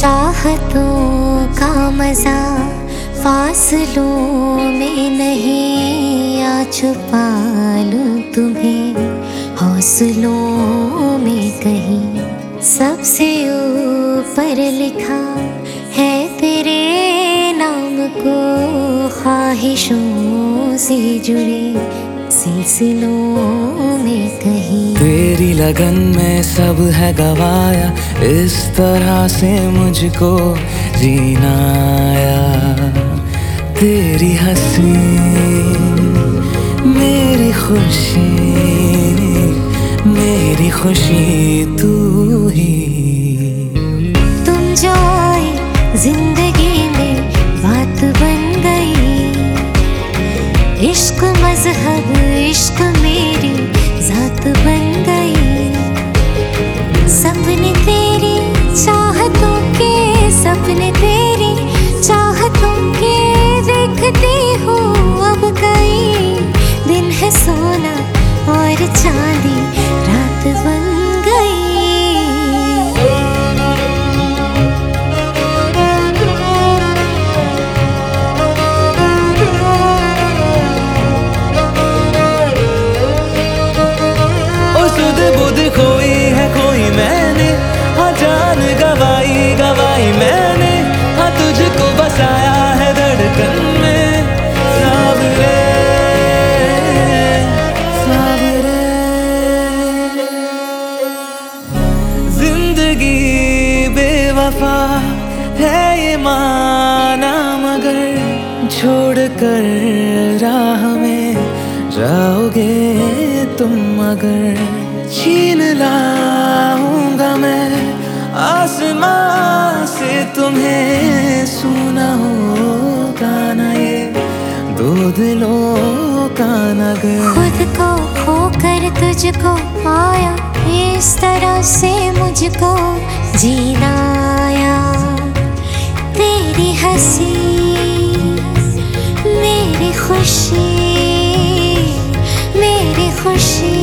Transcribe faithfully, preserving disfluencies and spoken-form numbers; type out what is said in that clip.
चाहतों का मजा फासलों में नहीं, आ छुपा लूं तुम्हें हौसलों में कहीं। सबसे ऊपर लिखा है तेरे नाम को, ख्वाहिशों से जुड़े सिलसिलों में कहीं। तेरी लगन में सब है गवाया, इस तरह से मुझको जीना आया। तेरी हंसी मेरी खुशी, मेरी खुशी तू ही। तुम जो आए जिंदगी में बात बन गई, इश्क मजहब इश्क मेरी जात बन गई। सपने तेरी चाहतों के, सपने तेरी चाहतों के देखती हूँ अब कई। दिन है सोना और चांदी रात बन गई। बुध खोई है खोई मैंने, हाँ जान गवाई गवाई मैंने, हाँ तुझको बसाया है धड़कन में। सावरे सावरे जिंदगी बेवफा है ये माना, मगर छोड़ कर राह में जाओगे तुम अगर। छीन लाऊंगा मैं आसमां से तुम्हें, सुना होगा ना ये दो दिलों का नगर। खुद को खोकर तुझको पाया, इस तरह से मुझको जीना आया। तेरी हंसी मेरी खुशी, मेरी खुशी।